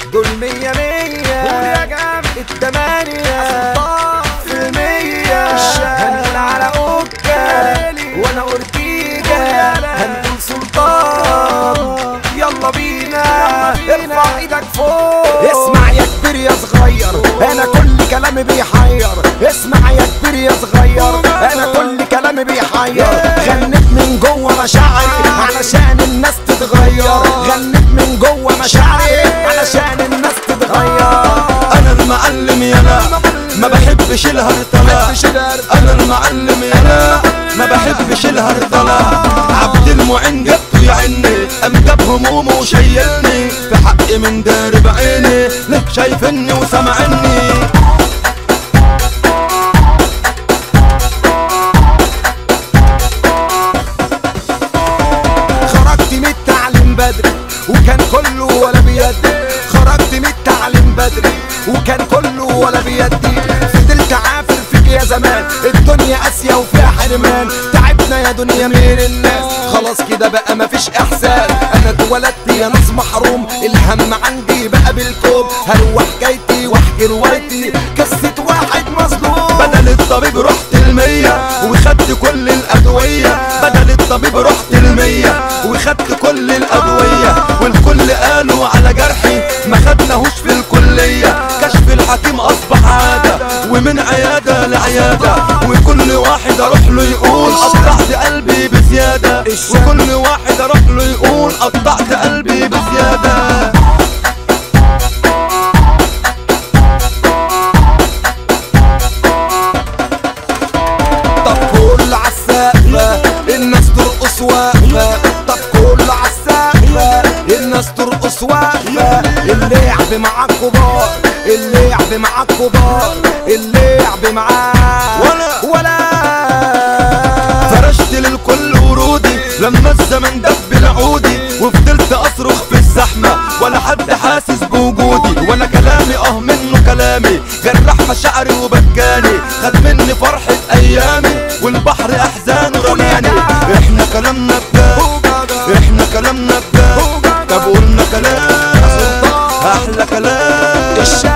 دول 100 100 قول يا جامد التمانية في المية هنقول على اوكا وانا اورتيجا هنقول سلطان يلا بينا ارفع ايدك فوق. اسمع يا كبير يا صغير انا كل كلامي بيحير. اسمع يا كبير يا صغير انا كل كلامي بيحير. غنيت من جوه مشاعري علشان الناس تتغير. غنيت من جوه مشاعري علشان الناس تتغير. انا المعلم يلا ما بحبش الهرطلة. انا المعلم يلا ما بحبش الهرطلة. عبد المعين جبته يعني قام جاب همومه وشيلني في حقي من داري بعيني. لك شايفني وسامعني خرجت من التعليم بدري وكان كله ولا بيدي. خرجت من التعليم بدري وكان كله ولا بيدي. فضلت عافر فيك يا زمان الدنيا قاسية وفيها حرمان. تعبنا يا دنيا من الناس خلاص كده بقى مفيش احساس. انا اتولدت يا ناس محروم الهم عندي بقى بالكوم. هروح حكايتي واحكي روايتي قصة واحد مظلوم. بدل الطبيب رحت المية وخدت كل الأدوية. بدل الطبيب رحت المية وخدت كل الأدوية. والكل قالوا على جرحي ما خدناهوش في الكلية. كشف الحكيم أصبح عادة ومن عيادة لعيادة. وكل واحد أروح له يقول قطعت قلبي بزيادة. وكل واحد أروح له يقول قطعت قلبي بزيادة. طب كل عالسقفة الناس ترقص واقفة. طب كل عالسقفة الناس ترقص واقفة. اللعب مع الكبار اللعب مع الكبار اللعب معاه ولا فرشت للكل ورودي لما الزمن دب العودي. وفضلت اصرخ في الزحمة ولا حد حاسس بوجودي. وانا كلامي منه كلامي جرح مشاعري وبكاني. خد مني فرحة ايامي والبحر احزانه رماني. احنا كلامنا بجد احنا كلامنا بجد. طب قلنا كلام احلى كلام.